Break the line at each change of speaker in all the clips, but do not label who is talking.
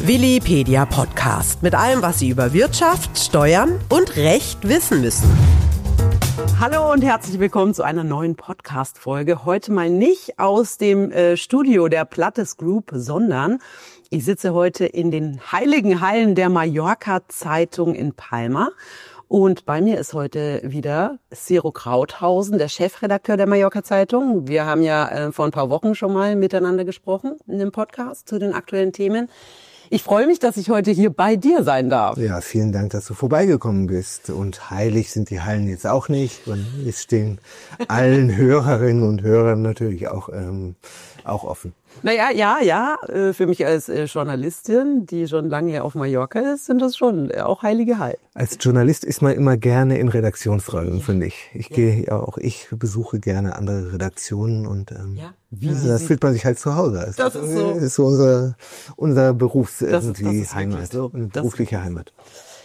Willipedia Podcast mit allem, was Sie über Wirtschaft, Steuern und Recht wissen müssen. Hallo und herzlich willkommen zu einer neuen Podcast-Folge. Heute mal nicht aus dem Studio der Plattes Group, sondern ich sitze heute in den heiligen Hallen der Mallorca-Zeitung in Palma. Und bei mir ist heute wieder Ciro Krauthausen, der Chefredakteur der Mallorca-Zeitung. Wir haben ja vor ein paar Wochen schon mal miteinander gesprochen in dem Podcast zu den aktuellen Themen. Ich freue mich, dass ich heute hier bei dir sein darf.
Ja, vielen Dank, dass du vorbeigekommen bist. Und heilig sind die Hallen jetzt auch nicht. Und es stehen allen Hörerinnen und Hörern natürlich auch offen.
Naja, ja. Für mich als Journalistin, die schon lange auf Mallorca ist, sind das schon auch heilige Hallen.
Als Journalist ist man immer gerne in Redaktionsräumen, finde ich. Ich besuche gerne andere Redaktionen und das fühlt man sich halt zu Hause.
Das ist so.
Das ist so unser Heimat, berufliche Heimat.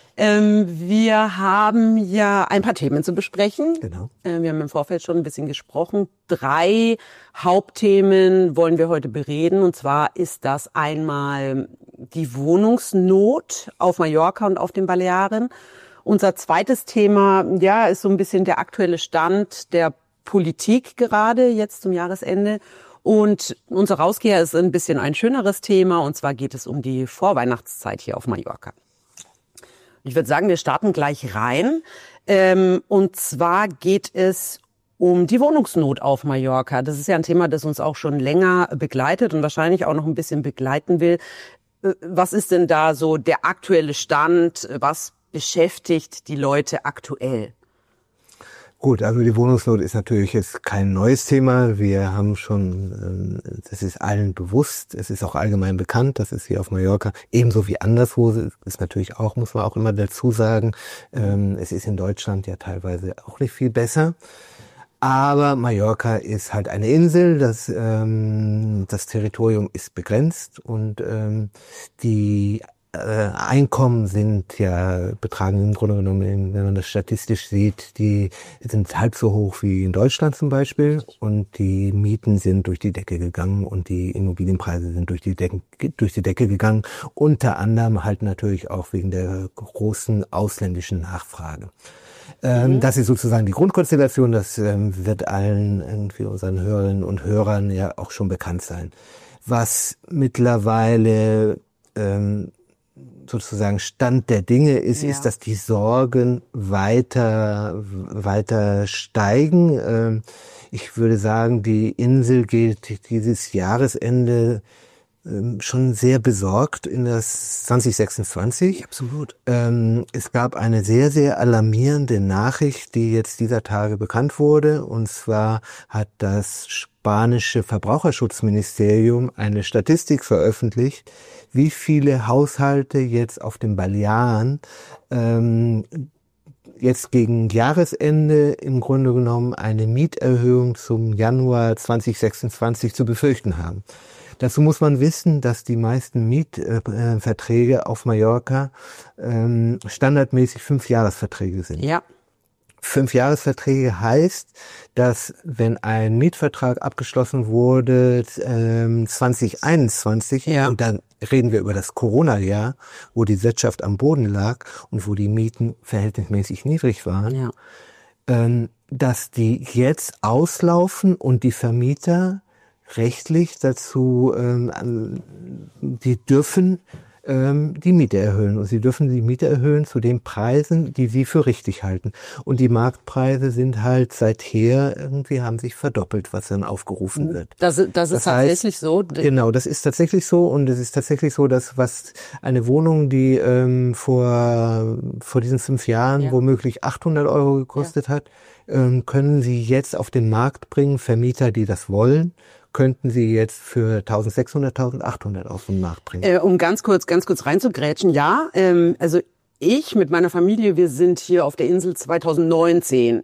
Wir haben ja ein paar Themen zu besprechen.
Genau.
Wir haben im Vorfeld schon ein bisschen gesprochen. 3 Hauptthemen wollen wir heute bereden. Und zwar ist das einmal die Wohnungsnot auf Mallorca und auf den Balearen. Unser zweites Thema, ist so ein bisschen der aktuelle Stand der Politik gerade jetzt zum Jahresende. Und unser Rausgeher ist ein bisschen ein schöneres Thema. Und zwar geht es um die Vorweihnachtszeit hier auf Mallorca. Ich würde sagen, wir starten gleich rein. Und zwar geht es um die Wohnungsnot auf Mallorca. Das ist ja ein Thema, das uns auch schon länger begleitet und wahrscheinlich auch noch ein bisschen begleiten will. Was ist denn da so der aktuelle Stand? Was beschäftigt die Leute aktuell?
Gut, also die Wohnungsnot ist natürlich jetzt kein neues Thema. Wir haben schon, das ist allen bewusst, es ist auch allgemein bekannt, dass es hier auf Mallorca ebenso wie anderswo ist natürlich auch, muss man auch immer dazu sagen, es ist in Deutschland ja teilweise auch nicht viel besser. Aber Mallorca ist halt eine Insel, das Territorium ist begrenzt und die Einkommen betragen im Grunde genommen, wenn man das statistisch sieht, die sind halb so hoch wie in Deutschland zum Beispiel und die Mieten sind durch die Decke gegangen und die Immobilienpreise sind durch die Decke gegangen, unter anderem halt natürlich auch wegen der großen ausländischen Nachfrage. Das ist sozusagen die Grundkonstellation, das wird allen irgendwie unseren Hörerinnen und Hörern ja auch schon bekannt sein. Was mittlerweile sozusagen Stand der Dinge ist, ist, dass die Sorgen weiter steigen. Ich würde sagen, die Insel geht dieses Jahresende schon sehr besorgt in das 2026.
Absolut.
Es gab eine sehr, sehr alarmierende Nachricht, die jetzt dieser Tage bekannt wurde. Und zwar hat das spanische Verbraucherschutzministerium eine Statistik veröffentlicht, wie viele Haushalte jetzt auf den Balearen jetzt gegen Jahresende im Grunde genommen eine Mieterhöhung zum Januar 2026 zu befürchten haben. Dazu muss man wissen, dass die meisten Mietverträge auf Mallorca standardmäßig 5-Jahresverträge sind.
Ja.
5-Jahresverträge heißt, dass wenn ein Mietvertrag abgeschlossen wurde 2021, und dann reden wir über das Corona-Jahr, wo die Wirtschaft am Boden lag und wo die Mieten verhältnismäßig niedrig waren, dass die jetzt auslaufen und die Vermieter rechtlich dazu, die dürfen die Miete erhöhen. Und sie dürfen die Miete erhöhen zu den Preisen, die sie für richtig halten. Und die Marktpreise sind halt seither irgendwie haben sich verdoppelt, was dann aufgerufen wird.
Das ist tatsächlich so?
Genau, das ist tatsächlich so. Und es ist tatsächlich so, dass was eine Wohnung, die vor diesen 5 Jahren womöglich 800 Euro gekostet hat, können sie jetzt auf den Markt bringen, Vermieter, die das wollen, könnten sie jetzt für 1.600, 1.800 auf den Markt bringen.
Um ganz kurz reinzugrätschen, also ich mit meiner Familie, wir sind hier auf der Insel 2020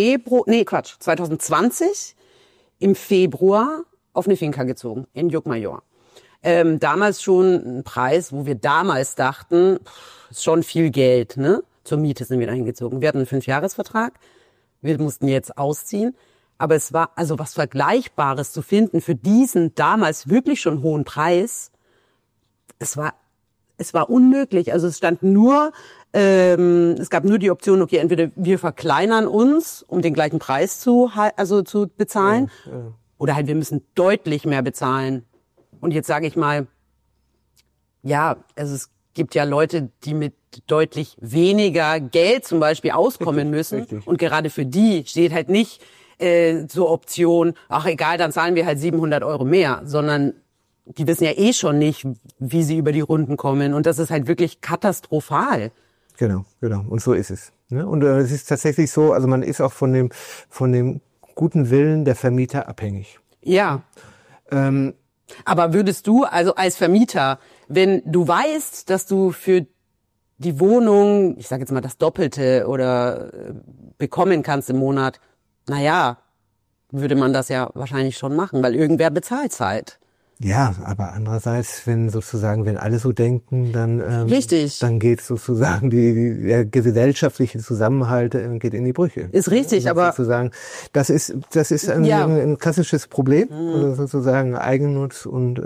im Februar auf eine Finca gezogen, in Llucmajor. Damals schon ein Preis, wo wir damals dachten, ist schon viel Geld, ne? Zur Miete sind wir da hingezogen. Wir hatten einen 5-Jahres-Vertrag, wir mussten jetzt ausziehen. Aber es war also was Vergleichbares zu finden für diesen damals wirklich schon hohen Preis. Es war es war unmöglich. Also es stand nur, es gab nur die Option, okay, entweder wir verkleinern uns, um den gleichen Preis zu bezahlen, oder halt wir müssen deutlich mehr bezahlen. Und jetzt sage ich mal, ja, also es gibt ja Leute, die mit deutlich weniger Geld zum Beispiel auskommen müssen. Richtig. Und gerade für die steht halt nicht zur Option, ach egal, dann zahlen wir halt 700 € mehr, sondern die wissen ja eh schon nicht, wie sie über die Runden kommen. Und das ist halt wirklich katastrophal.
Genau. Und so ist es. Ne? Und es ist tatsächlich so, also man ist auch von dem guten Willen der Vermieter abhängig.
Ja. Aber würdest du, also als Vermieter, wenn du weißt, dass du für die Wohnung, ich sage jetzt mal das Doppelte oder bekommen kannst im Monat, naja, würde man das ja wahrscheinlich schon machen, weil irgendwer bezahlt's halt.
Ja, aber andererseits, wenn alle so denken, dann
richtig.
Dann geht sozusagen der gesellschaftliche Zusammenhalt geht in die Brüche.
Ist richtig, aber
sozusagen das ist ein klassisches Problem, also sozusagen Eigennutz und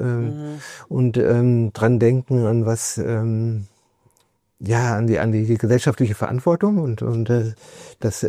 dran denken an was an die gesellschaftliche Verantwortung und das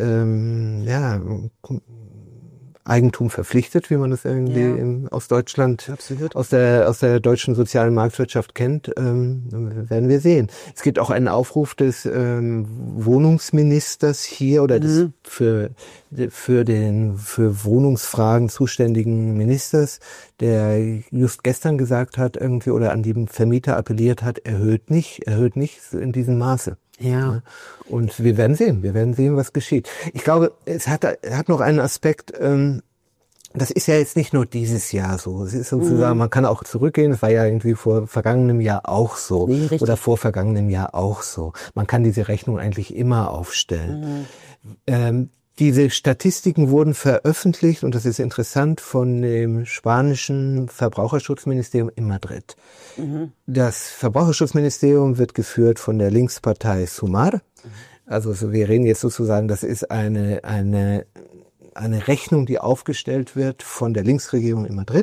Eigentum verpflichtet, wie man das irgendwie aus Deutschland, absolut, aus der deutschen sozialen Marktwirtschaft kennt, werden wir sehen. Es gibt auch einen Aufruf des Wohnungsministers hier oder des für Wohnungsfragen zuständigen Ministers, der just gestern gesagt hat irgendwie oder an die Vermieter appelliert hat, erhöht nicht in diesem Maße.
Ja.
Und wir werden sehen, was geschieht. Ich glaube, es hat noch einen Aspekt, das ist ja jetzt nicht nur dieses Jahr so. Es ist sozusagen, man kann auch zurückgehen, es war ja irgendwie vor vergangenem Jahr auch so. Nee, oder vor vergangenem Jahr auch so. Man kann diese Rechnung eigentlich immer aufstellen. Diese Statistiken wurden veröffentlicht, und das ist interessant, von dem spanischen Verbraucherschutzministerium in Madrid. Das Verbraucherschutzministerium wird geführt von der Linkspartei Sumar. Also wir reden jetzt sozusagen, das ist eine Rechnung, die aufgestellt wird von der Linksregierung in Madrid.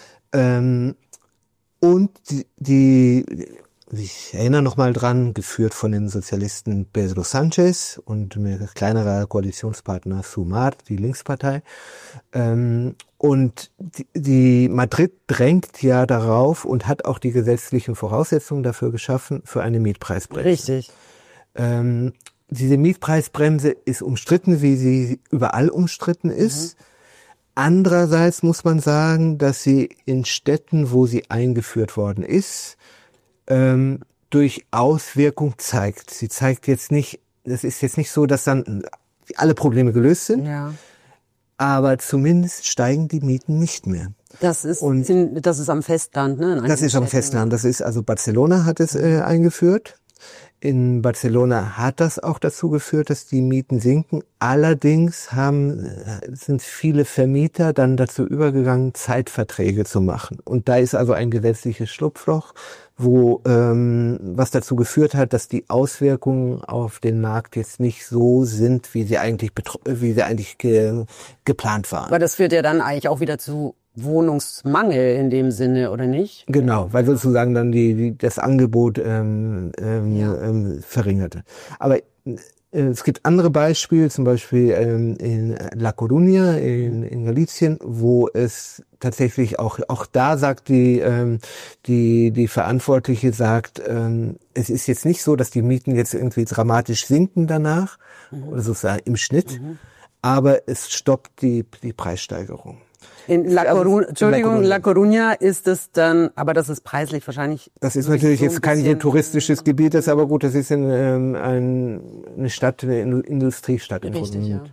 Und ich erinnere noch mal dran, geführt von den Sozialisten Pedro Sánchez und ein kleinerer Koalitionspartner Sumar, die Linkspartei. Und die Madrid drängt ja darauf und hat auch die gesetzlichen Voraussetzungen dafür geschaffen, für eine Mietpreisbremse.
Richtig.
Diese Mietpreisbremse ist umstritten, wie sie überall umstritten ist. Andererseits muss man sagen, dass sie in Städten, wo sie eingeführt worden ist, durchaus Wirkung zeigt. Sie zeigt jetzt nicht, das ist jetzt nicht so, dass dann alle Probleme gelöst sind, aber zumindest steigen die Mieten nicht mehr.
Das ist am Festland, ne?
Das ist am Festland. Das ist, also Barcelona hat es eingeführt. In Barcelona hat das auch dazu geführt, dass die Mieten sinken. Allerdings sind viele Vermieter dann dazu übergegangen, Zeitverträge zu machen. Und da ist also ein gesetzliches Schlupfloch, was dazu geführt hat, dass die Auswirkungen auf den Markt jetzt nicht so sind, wie sie eigentlich geplant waren.
Aber das führt ja dann eigentlich auch wieder zu Wohnungsmangel in dem Sinne, oder nicht?
Genau, weil sozusagen dann das Angebot verringerte. Aber es gibt andere Beispiele, zum Beispiel in La Coruña in Galicien, wo es tatsächlich auch da sagt die Verantwortliche sagt, es ist jetzt nicht so, dass die Mieten jetzt irgendwie dramatisch sinken danach, oder sozusagen im Schnitt, aber es stoppt die Preissteigerung.
In La Coruña ist es dann, aber das ist preislich wahrscheinlich.
Das ist natürlich jetzt kein touristisches Gebiet, das ist aber gut, das ist eine Stadt, eine Industriestadt.
Richtig, ja.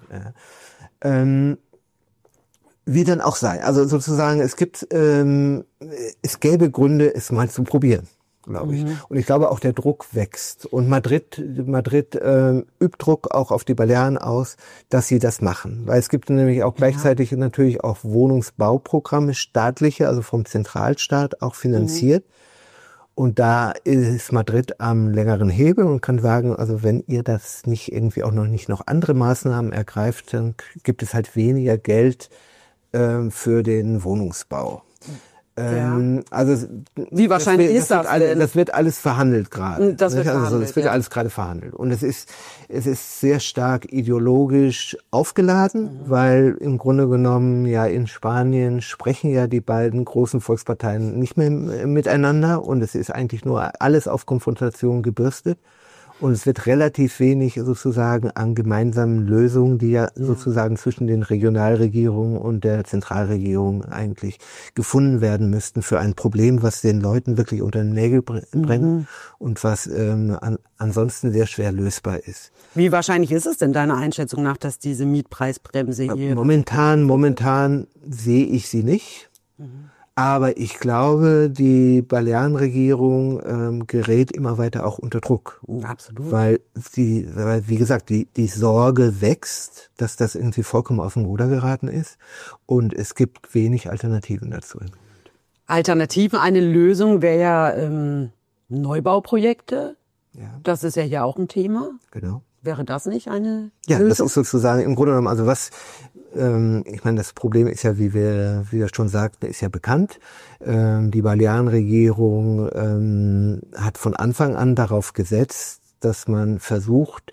Wie dann auch sei. Also sozusagen, es gäbe Gründe, es mal zu probieren, glaube ich. Und ich glaube auch, der Druck wächst. Und Madrid übt Druck auch auf die Balearen aus, dass sie das machen. Weil es gibt nämlich auch gleichzeitig natürlich auch Wohnungsbauprogramme, staatliche, also vom Zentralstaat auch finanziert. Und da ist Madrid am längeren Hebel und kann sagen, also wenn ihr das nicht irgendwie auch noch andere Maßnahmen ergreift, dann gibt es halt weniger Geld für den Wohnungsbau. Also
wie wahrscheinlich ist das denn?
Das wird alles verhandelt gerade.
Das wird
alles gerade verhandelt. Und es ist sehr stark ideologisch aufgeladen, weil im Grunde genommen ja in Spanien sprechen ja die beiden großen Volksparteien nicht mehr miteinander und es ist eigentlich nur alles auf Konfrontation gebürstet. Und es wird relativ wenig sozusagen an gemeinsamen Lösungen, die ja sozusagen zwischen den Regionalregierungen und der Zentralregierung eigentlich gefunden werden müssten für ein Problem, was den Leuten wirklich unter den Nägel brennt und was ansonsten sehr schwer lösbar ist.
Wie wahrscheinlich ist es denn deiner Einschätzung nach, dass diese Mietpreisbremse hier...
Momentan sehe ich sie nicht. Aber ich glaube, die Balearenregierung gerät immer weiter auch unter Druck.
Absolut.
Weil wie gesagt, die Sorge wächst, dass das irgendwie vollkommen aus dem Ruder geraten ist. Und es gibt wenig Alternativen dazu.
Alternativen, eine Lösung wäre ja Neubauprojekte. Ja. Das ist ja hier auch ein Thema.
Genau.
Wäre das nicht eine
Lösung? Ja, das ist sozusagen im Grunde genommen, also ich meine, das Problem ist ja, wie wir schon sagten, ist ja bekannt. Die Balearenregierung hat von Anfang an darauf gesetzt, dass man versucht,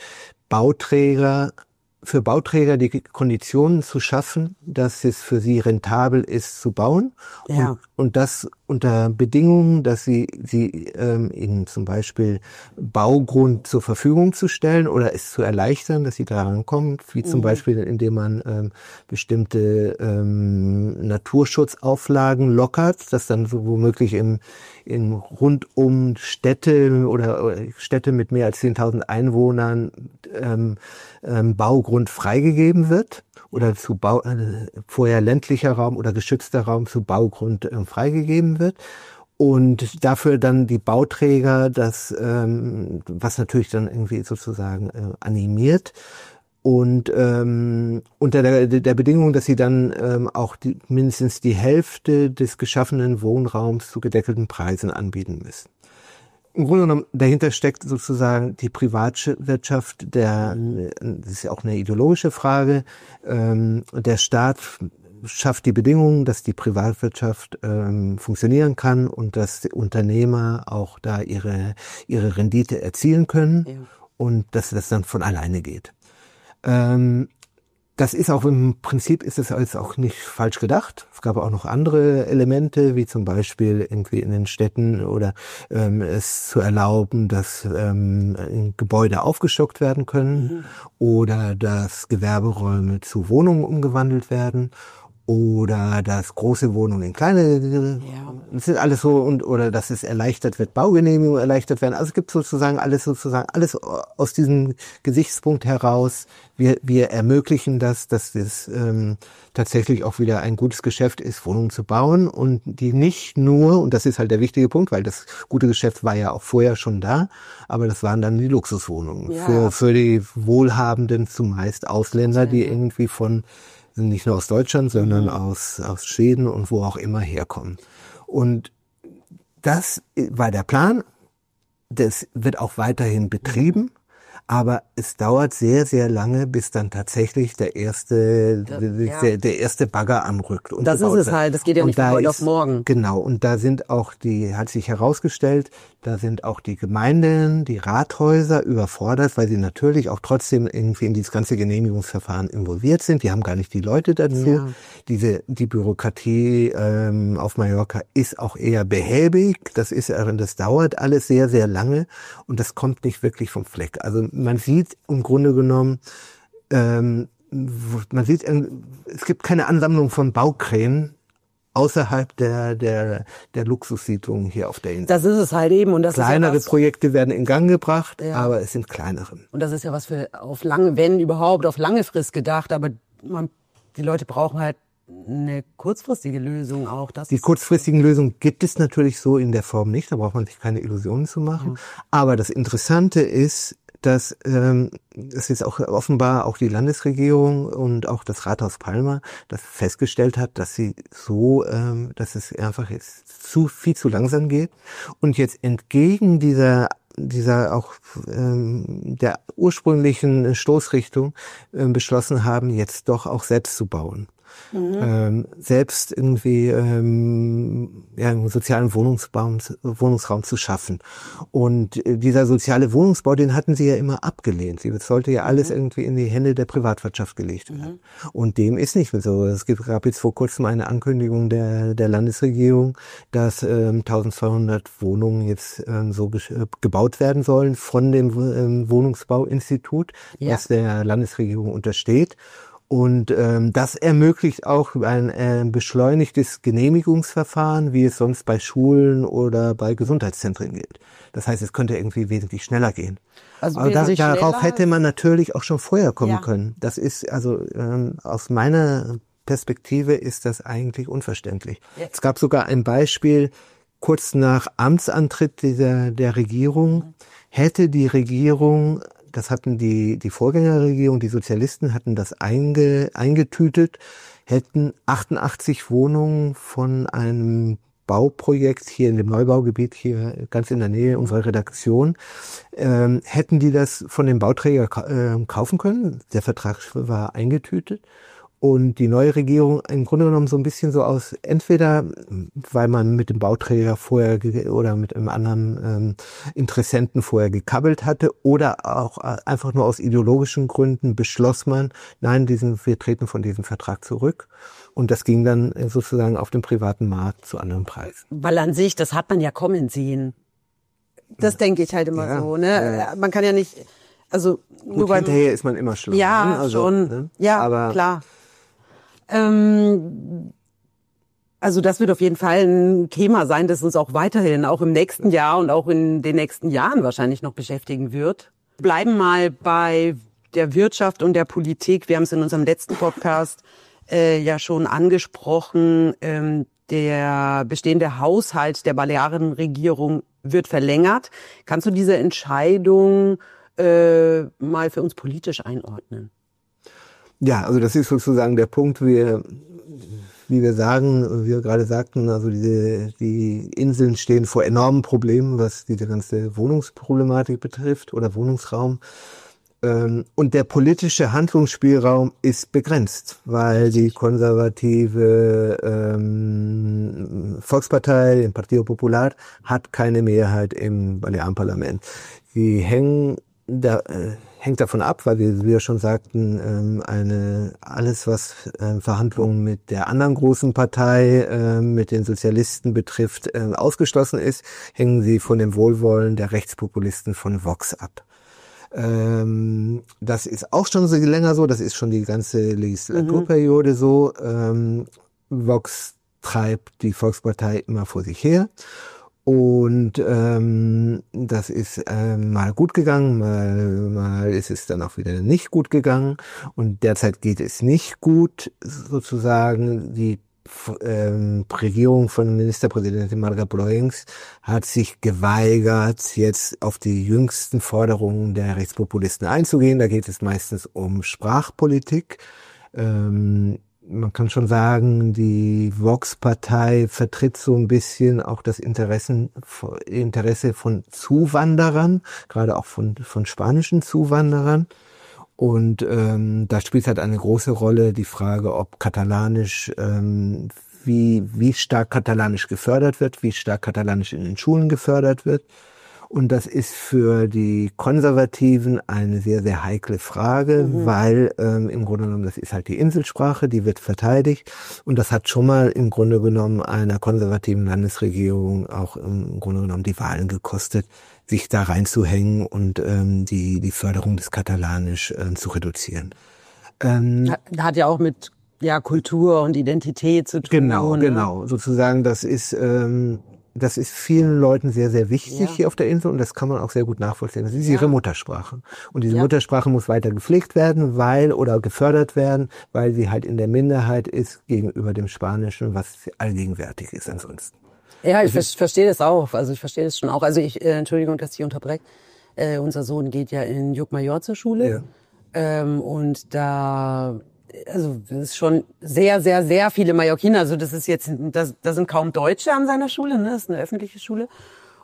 für Bauträger die Konditionen zu schaffen, dass es für sie rentabel ist zu bauen. Ja. Und das unter Bedingungen, dass sie ihnen zum Beispiel Baugrund zur Verfügung zu stellen oder es zu erleichtern, dass sie daran kommen, wie zum Beispiel, indem man bestimmte Naturschutzauflagen lockert, dass dann so womöglich in rund um Städte oder Städte mit mehr als 10.000 Einwohnern Baugrund freigegeben wird oder vorher ländlicher Raum oder geschützter Raum zu Baugrund freigegeben wird. Und dafür dann die Bauträger, was natürlich dann irgendwie sozusagen animiert. Und unter der Bedingung, dass sie dann auch mindestens die Hälfte des geschaffenen Wohnraums zu gedeckelten Preisen anbieten müssen. Im Grunde genommen, dahinter steckt sozusagen die Privatwirtschaft, das ist ja auch eine ideologische Frage. Der Staat schafft die Bedingungen, dass die Privatwirtschaft funktionieren kann und dass die Unternehmer auch da ihre Rendite erzielen können und dass das dann von alleine geht. Das ist auch im Prinzip ist es alles auch nicht falsch gedacht. Es gab auch noch andere Elemente, wie zum Beispiel irgendwie in den Städten oder es zu erlauben, dass Gebäude aufgestockt werden können oder dass Gewerberäume zu Wohnungen umgewandelt werden. Oder dass große Wohnungen in kleine, das sind alles so, oder dass es erleichtert wird, Baugenehmigungen erleichtert werden. Also es gibt alles aus diesem Gesichtspunkt heraus. Wir ermöglichen dass das tatsächlich auch wieder ein gutes Geschäft ist, Wohnungen zu bauen und die nicht nur, und das ist halt der wichtige Punkt, weil das gute Geschäft war ja auch vorher schon da, aber das waren dann die Luxuswohnungen für die Wohlhabenden, zumeist Ausländer, die irgendwie nicht nur aus Deutschland, sondern aus Schweden und wo auch immer herkommen. Und das war der Plan. Das wird auch weiterhin betrieben. Aber es dauert sehr, sehr lange, bis dann tatsächlich der erste Bagger anrückt. Und
das ist es halt, das geht ja nicht von heute auf morgen.
Genau, und da sind hat sich herausgestellt, da sind auch die Gemeinden, die Rathäuser überfordert, weil sie natürlich auch trotzdem irgendwie in dieses ganze Genehmigungsverfahren involviert sind. Die haben gar nicht die Leute dazu. Ja. Die Bürokratie auf Mallorca ist auch eher behäbig. Das dauert alles sehr, sehr lange und das kommt nicht wirklich vom Fleck. Also man sieht im Grunde genommen, es gibt keine Ansammlung von Baukränen außerhalb der Luxussiedlungen hier auf der Insel.
Das ist es halt eben. Und das
kleinere Projekte werden in Gang gebracht, aber es sind kleinere.
Und das ist ja was für wenn überhaupt, auf lange Frist gedacht. Aber die Leute brauchen halt eine kurzfristige Lösung auch.
Die kurzfristigen Lösungen gibt es natürlich so in der Form nicht. Da braucht man sich keine Illusionen zu machen. Aber das Interessante ist, dass es jetzt auch offenbar auch die Landesregierung und auch das Rathaus Palma das festgestellt hat, dass dass es einfach jetzt viel zu langsam geht und jetzt entgegen dieser auch der ursprünglichen Stoßrichtung beschlossen haben, jetzt doch auch selbst zu bauen. selbst irgendwie einen sozialen Wohnungsraum zu schaffen. Und dieser soziale Wohnungsbau, den hatten sie ja immer abgelehnt. Es sollte ja alles irgendwie in die Hände der Privatwirtschaft gelegt werden. Und dem ist nicht so. Es gab jetzt vor kurzem eine Ankündigung der Landesregierung, dass 1200 Wohnungen jetzt so gebaut werden sollen von dem Wohnungsbauinstitut, was der Landesregierung untersteht. Und das ermöglicht auch ein beschleunigtes Genehmigungsverfahren, wie es sonst bei Schulen oder bei Gesundheitszentren gilt. Das heißt, es könnte irgendwie wesentlich schneller gehen. Also aber darauf hätte man natürlich auch schon vorher kommen können. Das ist also aus meiner Perspektive ist das eigentlich unverständlich. Ja. Es gab sogar ein Beispiel, kurz nach Amtsantritt der Regierung, hätte die Regierung, das hatten die Vorgängerregierung, die Sozialisten hatten das eingetütet, hätten 88 Wohnungen von einem Bauprojekt hier in dem Neubaugebiet, hier ganz in der Nähe unserer Redaktion, hätten die das von dem Bauträger kaufen können. Der Vertrag war eingetütet. Und die neue Regierung im Grunde genommen so ein bisschen so aus, entweder weil man mit dem Bauträger vorher oder mit einem anderen Interessenten vorher gekabbelt hatte oder auch einfach nur aus ideologischen Gründen beschloss man, nein, wir treten von diesem Vertrag zurück. Und das ging dann sozusagen auf dem privaten Markt zu anderen Preisen.
Weil an sich, das hat man ja kommen sehen. Das denke ich halt immer so, ne? Man kann ja nicht, also
gut, nur hinterher ist man immer schlau.
Ja,
ne? Also,
schon.
Ne?
Ja,
aber
klar. Also das wird auf jeden Fall ein Thema sein, das uns auch weiterhin, auch im nächsten Jahr und auch in den nächsten Jahren wahrscheinlich noch beschäftigen wird. Bleiben mal bei der Wirtschaft und der Politik. Wir haben es in unserem letzten Podcast ja schon angesprochen. Der bestehende Haushalt der Balearenregierung wird verlängert. Kannst du diese Entscheidung mal für uns politisch einordnen?
Ja, also das ist sozusagen der Punkt, wie wir gerade sagten, also die Inseln stehen vor enormen Problemen, was diese ganze Wohnungsproblematik betrifft oder Wohnungsraum. Und der politische Handlungsspielraum ist begrenzt, weil die konservative Volkspartei, den Partido Popular, hat keine Mehrheit im Balearenparlament. Die hängt davon ab, weil wie wir schon sagten, alles was Verhandlungen mit der anderen großen Partei, mit den Sozialisten betrifft, ausgeschlossen ist, hängen sie von dem Wohlwollen der Rechtspopulisten von Vox ab. Das ist auch schon so länger so, das ist schon die ganze Legislaturperiode so. Vox treibt die Volkspartei immer vor sich her. Und das ist mal gut gegangen, mal ist es dann auch wieder nicht gut gegangen. Und derzeit geht es nicht gut, sozusagen. Die Regierung von Ministerpräsidentin Marga Proencs hat sich geweigert, jetzt auf die jüngsten Forderungen der Rechtspopulisten einzugehen. Da geht es meistens um Sprachpolitik. Man kann schon sagen, die Vox-Partei vertritt so ein bisschen auch das Interesse von Zuwanderern, gerade auch von spanischen Zuwanderern. Und da spielt halt eine große Rolle die Frage, ob Katalanisch, wie stark Katalanisch gefördert wird, wie stark Katalanisch in den Schulen gefördert wird. Und das ist für die Konservativen eine sehr, sehr heikle Frage, weil im Grunde genommen, das ist halt die Inselsprache, die wird verteidigt. Und das hat schon mal im Grunde genommen einer konservativen Landesregierung auch im Grunde genommen die Wahlen gekostet, sich da reinzuhängen und die Förderung des Katalanisch zu reduzieren.
Hat ja auch mit Kultur und Identität zu tun.
Genau. Sozusagen, das ist vielen Leuten sehr, sehr wichtig hier auf der Insel und das kann man auch sehr gut nachvollziehen. Das ist ihre Muttersprache. Und diese Muttersprache muss weiter gepflegt werden, oder gefördert werden, weil sie halt in der Minderheit ist gegenüber dem Spanischen, was allgegenwärtig ist ansonsten.
Ja, ich verstehe das auch. Also ich verstehe das schon auch. Also Entschuldigung, dass ich unterbreche. Unser Sohn geht ja in Llucmajor zur Schule. Ja. Und da, also das ist schon sehr, sehr, sehr viele Mallorquiner. Also das ist jetzt, da sind kaum Deutsche an seiner Schule, ne? Das ist eine öffentliche Schule.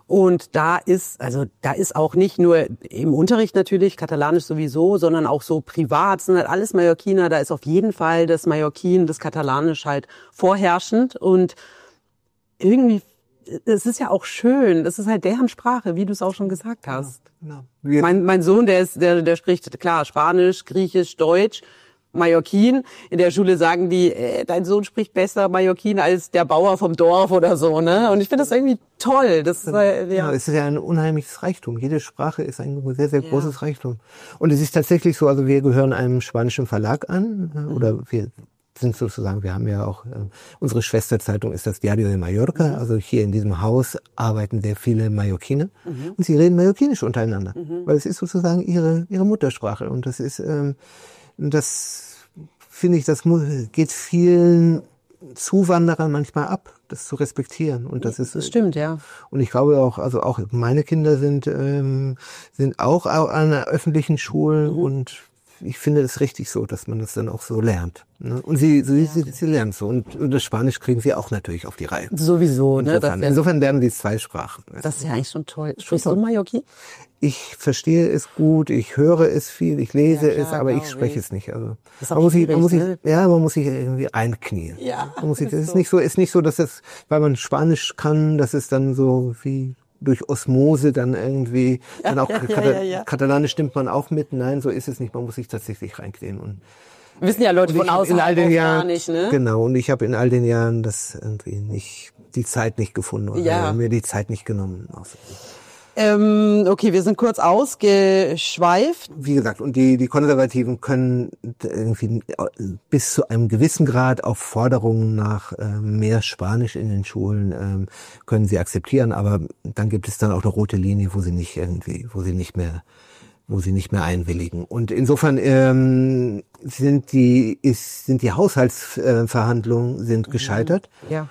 Und da ist auch nicht nur im Unterricht natürlich, Katalanisch sowieso, sondern auch so privat, sind halt alles Mallorquiner, da ist auf jeden Fall das Mallorquin, das Katalanisch halt vorherrschend und irgendwie, es ist ja auch schön, das ist halt deren Sprache, wie du es auch schon gesagt hast.
Genau.
Mein Sohn, der spricht klar Spanisch, Griechisch, Deutsch, Mallorquin. In der Schule sagen die, dein Sohn spricht besser Mallorquin als der Bauer vom Dorf oder so, ne? Und ich finde das irgendwie toll. Das
ja, es ist ja ein unheimliches Reichtum. Jede Sprache ist ein sehr, sehr großes Reichtum. Und es ist tatsächlich so, also wir gehören einem spanischen Verlag an, oder wir sind sozusagen, wir haben ja auch, unsere Schwesterzeitung ist das Diario de Mallorca, also hier in diesem Haus arbeiten sehr viele Mallorquiner und sie reden Mallorquinisch untereinander, weil es ist sozusagen ihre Muttersprache und das ist, das finde ich, das geht vielen Zuwanderern manchmal ab, das zu respektieren. Und das
stimmt, ja.
Und ich glaube auch, also auch meine Kinder sind auch an öffentlichen Schulen und ich finde es richtig so, dass man das dann auch so lernt. Ne? Und sie lernen so. Und das Spanisch kriegen sie auch natürlich auf die Reihe.
Sowieso, ne?
Insofern lernen sie 2 Sprachen.
Das ist ja eigentlich schon toll. Sprichst du Mallorquin?
Ich verstehe es gut, ich höre es viel, ich lese es, aber ich spreche es nicht. Also man muss sich irgendwie einknien.
Ja.
Es ist nicht so, dass es, weil man Spanisch kann, dass es dann so wie durch Osmose dann irgendwie, dann auch Katalanisch stimmt man auch mit. Nein, so ist es nicht. Man muss sich tatsächlich reinknien. Und
wissen ja Leute von außen gar nicht, ne?
Genau. Und ich habe in all den Jahren das irgendwie die Zeit nicht gefunden oder mir die Zeit nicht genommen.
Okay, wir sind kurz ausgeschweift.
Wie gesagt, und die Konservativen können irgendwie bis zu einem gewissen Grad auf Forderungen nach mehr Spanisch in den Schulen können sie akzeptieren, aber dann gibt es dann auch eine rote Linie, wo sie nicht mehr einwilligen. Und insofern sind die Haushaltsverhandlungen gescheitert.
Ja.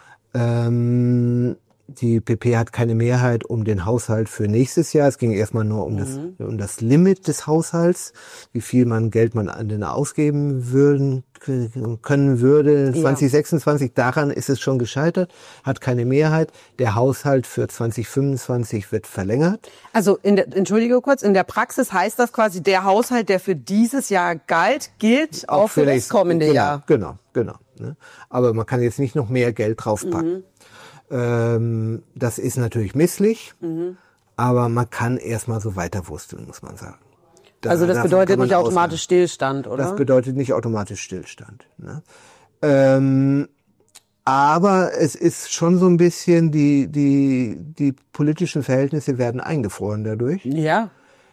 Die PP hat keine Mehrheit um den Haushalt für nächstes Jahr. Es ging erstmal nur um das Limit des Haushalts, wie viel Geld man an den ausgeben können würde. 2026, daran ist es schon gescheitert, hat keine Mehrheit. Der Haushalt für 2025 wird verlängert.
Also entschuldige kurz, in der Praxis heißt das quasi, der Haushalt, der für dieses Jahr gilt auch für das kommende Jahr.
Genau. Ne? Aber man kann jetzt nicht noch mehr Geld draufpacken. Das ist natürlich misslich, aber man kann erstmal so weiterwursteln, muss man sagen.
Also das bedeutet nicht automatisch Stillstand, oder?
Das bedeutet nicht automatisch Stillstand. Ne? Aber es ist schon so ein bisschen, die politischen Verhältnisse werden eingefroren dadurch.
Ja.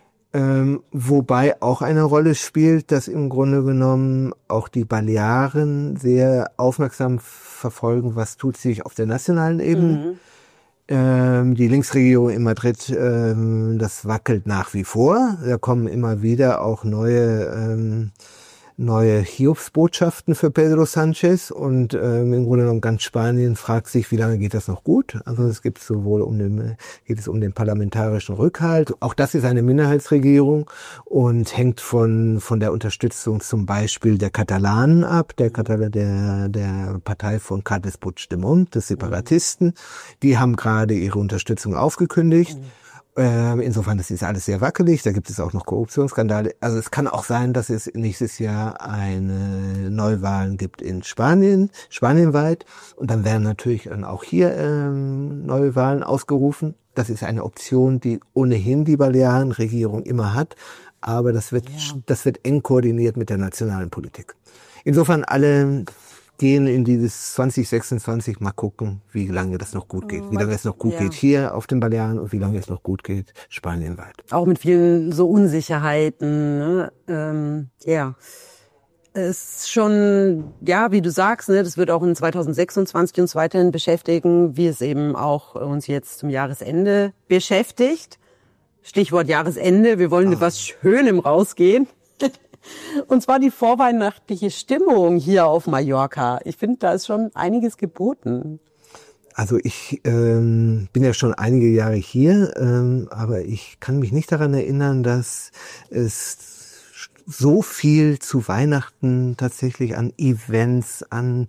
Wobei auch eine Rolle spielt, dass im Grunde genommen auch die Balearen sehr aufmerksam verfolgen, was tut sich auf der nationalen Ebene. Die Linksregierung in Madrid, das wackelt nach wie vor. Da kommen immer wieder auch neue Hiobsbotschaften für Pedro Sánchez und im Grunde genommen ganz Spanien fragt sich, wie lange geht das noch gut? Also es geht es um den parlamentarischen Rückhalt. Auch das ist eine Minderheitsregierung und hängt von der Unterstützung zum Beispiel der Katalanen ab, der Partei von Carles Puigdemont, des Separatisten. Die haben gerade ihre Unterstützung aufgekündigt. Insofern, das ist alles sehr wackelig, da gibt es auch noch Korruptionsskandale. Also es kann auch sein, dass es nächstes Jahr eine Neuwahlen gibt in spanienweit. Und dann werden natürlich dann auch hier Neuwahlen ausgerufen. Das ist eine Option, die ohnehin die Balearenregierung immer hat. Aber das wird eng koordiniert mit der nationalen Politik. Insofern alle gehen in dieses 2026, mal gucken, wie lange das noch gut geht. Wie lange es noch gut geht hier auf den Balearen und wie lange es noch gut geht spanienweit.
Auch mit vielen so Unsicherheiten. Ne? Es ist schon, wie du sagst, ne, das wird auch in 2026 uns weiterhin beschäftigen, wie es eben auch uns jetzt zum Jahresende beschäftigt. Stichwort Jahresende, wir wollen mit was Schönem rausgehen. Und zwar die vorweihnachtliche Stimmung hier auf Mallorca. Ich finde, da ist schon einiges geboten.
Also ich bin ja schon einige Jahre hier, aber ich kann mich nicht daran erinnern, dass es so viel zu Weihnachten tatsächlich an Events, an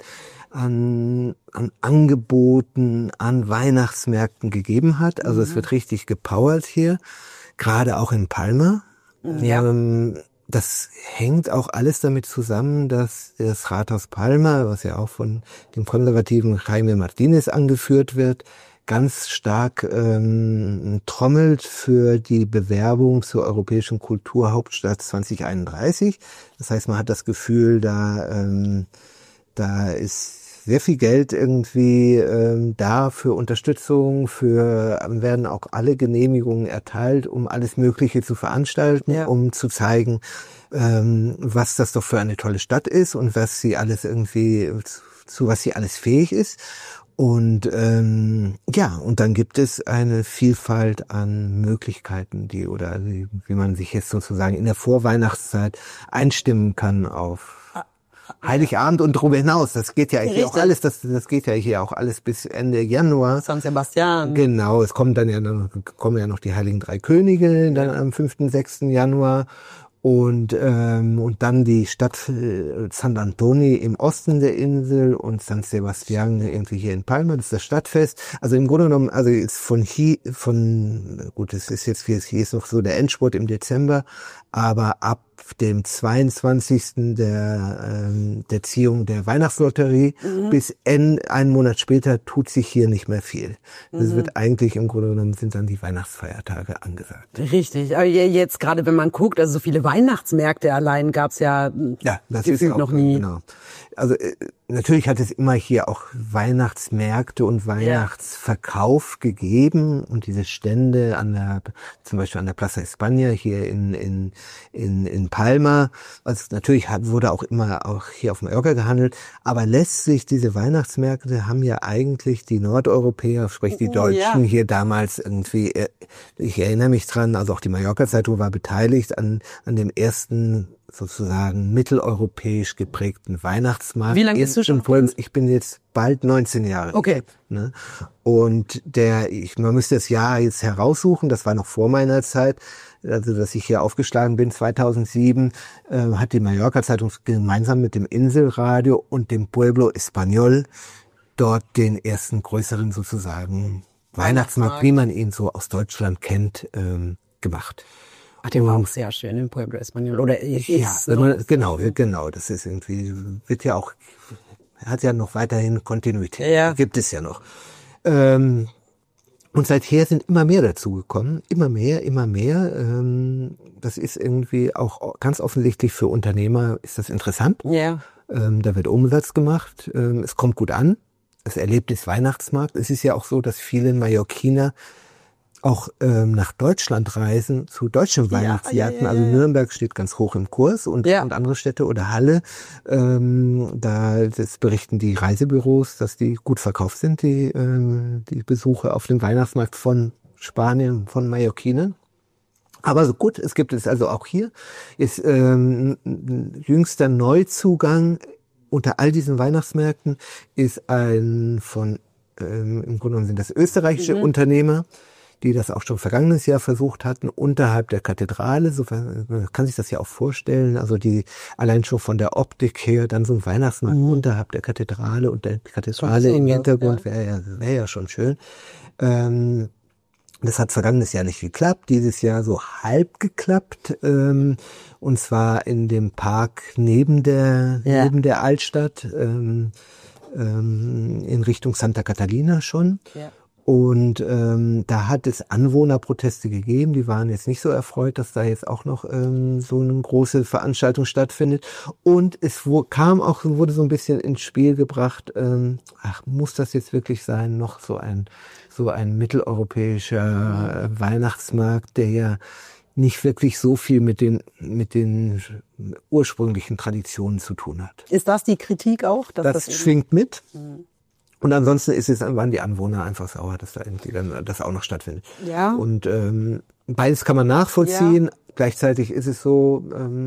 Angeboten, an Weihnachtsmärkten gegeben hat. Also es wird richtig gepowert hier, gerade auch in Palma.
Ja.
Das hängt auch alles damit zusammen, dass das Rathaus Palma, was ja auch von dem konservativen Jaime Martínez angeführt wird, ganz stark trommelt für die Bewerbung zur Europäischen Kulturhauptstadt 2031. Das heißt, man hat das Gefühl, da ist sehr viel Geld irgendwie da für Unterstützung, werden auch alle Genehmigungen erteilt, um alles Mögliche zu veranstalten, um zu zeigen, was das doch für eine tolle Stadt ist und was sie alles irgendwie, zu was sie alles fähig ist. Und und dann gibt es eine Vielfalt an Möglichkeiten, wie man sich jetzt sozusagen in der Vorweihnachtszeit einstimmen kann auf Heiligabend und darüber hinaus. Das geht ja hier auch alles, das geht ja hier auch alles bis Ende Januar.
San Sebastian.
Genau, kommen ja noch die Heiligen Drei Könige dann am 5. 6. Januar. Und dann die Stadt San Antoni im Osten der Insel und San Sebastián irgendwie hier in Palma, das ist das Stadtfest. Also im Grunde genommen, also ist es ist jetzt, hier ist noch so der Endspurt im Dezember, aber ab dem 22. der Ziehung der Weihnachtslotterie bis einen Monat später tut sich hier nicht mehr viel. Das wird eigentlich im Grunde genommen sind dann die Weihnachtsfeiertage angesagt.
Richtig. Aber jetzt gerade, wenn man guckt, also so viele Weihnachtsmärkte allein gab's ja
das ist auch,
noch nie.
Genau. Also natürlich hat es immer hier auch Weihnachtsmärkte und Weihnachtsverkauf gegeben und diese Stände zum Beispiel an der Plaza España hier in Palma. Also natürlich wurde auch immer auch hier auf Mallorca gehandelt. Aber letztlich diese Weihnachtsmärkte haben ja eigentlich die Nordeuropäer, sprich die Deutschen hier damals irgendwie, ich erinnere mich dran, also auch die Mallorca-Zeitung war beteiligt an dem ersten sozusagen mitteleuropäisch geprägten Weihnachtsmarkt.
Wie lange bist du schon?
Ich bin jetzt bald 19 Jahre.
Okay.
Ne? Und man müsste das Jahr jetzt heraussuchen, das war noch vor meiner Zeit, also dass ich hier aufgeschlagen bin, 2007, hat die Mallorca-Zeitung gemeinsam mit dem Inselradio und dem Pueblo Español dort den ersten größeren sozusagen Weihnachtsmarkt, wie man ihn so aus Deutschland kennt, gemacht.
Ach, der war auch sehr schön im Pueblo Español. Oder
genau. Das ist irgendwie, hat ja noch weiterhin Kontinuität.
Ja.
Gibt es ja noch. Und seither sind immer mehr dazugekommen. Immer mehr. Das ist irgendwie auch ganz offensichtlich für Unternehmer ist das interessant.
Ja.
Da wird Umsatz gemacht. Es kommt gut an. Das Erlebnis Weihnachtsmarkt. Es ist ja auch so, dass viele Mallorquiner auch nach Deutschland reisen zu deutschen Weihnachtsmärkten. Also Nürnberg steht ganz hoch im Kurs und andere Städte oder Halle. Das berichten die Reisebüros, dass die gut verkauft sind, die Besuche auf dem Weihnachtsmarkt von Spanien, von Mallorquinern. Aber so gut, es gibt es also auch hier. Ist jüngster Neuzugang unter all diesen Weihnachtsmärkten ist im Grunde genommen sind das österreichische Unternehmer, die das auch schon vergangenes Jahr versucht hatten, unterhalb der Kathedrale. Man kann sich das ja auch vorstellen, also allein schon von der Optik her, dann so ein Weihnachtsmarkt unterhalb der Kathedrale und der Kathedrale im Hintergrund wäre ja schon schön. Das hat vergangenes Jahr nicht geklappt, dieses Jahr so halb geklappt, und zwar in dem Park neben der Altstadt, in Richtung Santa Catalina schon. Ja. Und da hat es Anwohnerproteste gegeben, die waren jetzt nicht so erfreut, dass da jetzt auch noch so eine große Veranstaltung stattfindet. Und es wurde so ein bisschen ins Spiel gebracht, muss das jetzt wirklich sein, noch so ein mitteleuropäischer Weihnachtsmarkt, der ja nicht wirklich so viel mit den ursprünglichen Traditionen zu tun hat.
Ist das die Kritik auch? Dass
das schwingt mit. Und ansonsten waren die Anwohner einfach sauer, dass da irgendwie dann das auch noch stattfindet. Ja. Und beides kann man nachvollziehen. Ja. Gleichzeitig ist es so,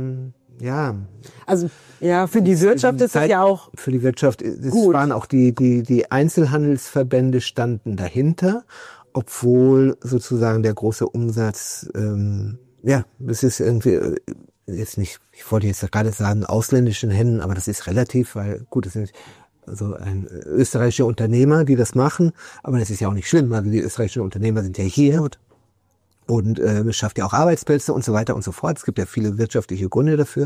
Also für die Wirtschaft ist es ja auch
für die Wirtschaft. Es waren auch die Einzelhandelsverbände standen dahinter, obwohl sozusagen der große Umsatz, es ist irgendwie jetzt nicht, ich wollte jetzt gerade sagen, ausländischen Händen, aber das ist relativ, weil gut, es sind also ein österreichische Unternehmer, die das machen, aber das ist ja auch nicht schlimm, weil die österreichischen Unternehmer sind ja hier und es schafft ja auch Arbeitsplätze und so weiter und so fort. Es gibt ja viele wirtschaftliche Gründe dafür.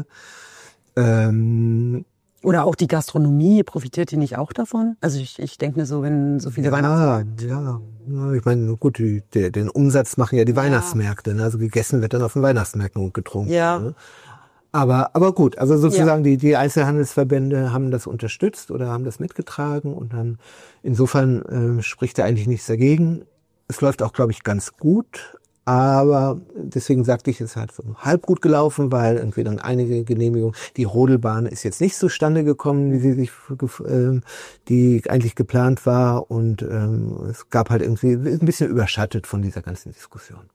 Oder auch die Gastronomie, profitiert die nicht auch davon? Also ich denke mir so, wenn so viele Weihnachtsmärkte...
Ja, ich meine, gut, den Umsatz machen ja die Weihnachtsmärkte, ne? Also gegessen wird dann auf den Weihnachtsmärkten und getrunken.
Ja.
Ne? Aber gut, also sozusagen die Einzelhandelsverbände haben das unterstützt oder haben das mitgetragen und dann insofern spricht da eigentlich nichts dagegen. Es läuft auch, glaube ich, ganz gut. Aber deswegen sagte ich, es ist halt so halb gut gelaufen, weil irgendwie dann einige Genehmigungen, die Rodelbahn ist jetzt nicht zustande gekommen, wie sie sich, die eigentlich geplant war und es gab halt irgendwie ein bisschen überschattet von dieser ganzen Diskussion.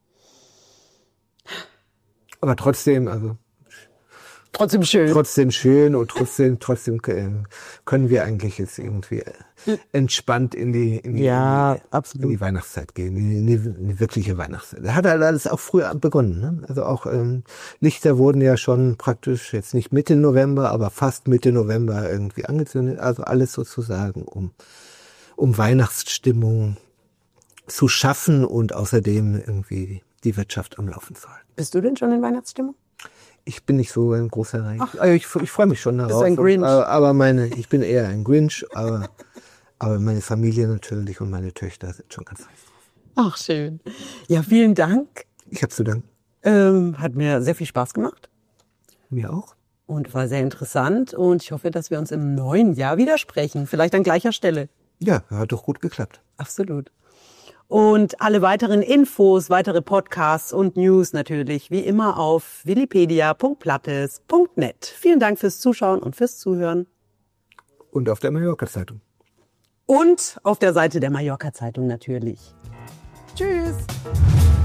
Aber trotzdem, also
trotzdem schön.
Trotzdem schön und trotzdem können wir eigentlich jetzt irgendwie entspannt in die Weihnachtszeit gehen, in die wirkliche Weihnachtszeit. Da hat halt alles auch früher begonnen, ne? Also auch Lichter wurden ja schon praktisch jetzt nicht Mitte November, aber fast Mitte November irgendwie angezündet. Also alles sozusagen, um Weihnachtsstimmung zu schaffen und außerdem irgendwie die Wirtschaft am Laufen zu halten.
Bist du denn schon in Weihnachtsstimmung?
Ich bin nicht so ein großer Reich. Also ich freue mich schon darauf.
Bist du ein Grinch?
Aber ich bin eher ein Grinch, aber meine Familie natürlich und meine Töchter sind schon ganz heiß drauf.
Ach, schön. Ja, vielen Dank.
Ich habe zu danken.
Hat mir sehr viel Spaß gemacht.
Mir auch.
Und war sehr interessant und ich hoffe, dass wir uns im neuen Jahr widersprechen. Vielleicht an gleicher Stelle.
Ja, hat doch gut geklappt.
Absolut. Und alle weiteren Infos, weitere Podcasts und News natürlich wie immer auf willipedia.plattes.net. Vielen Dank fürs Zuschauen und fürs Zuhören.
Und auf der Mallorca-Zeitung.
Und auf der Seite der Mallorca-Zeitung natürlich. Tschüss.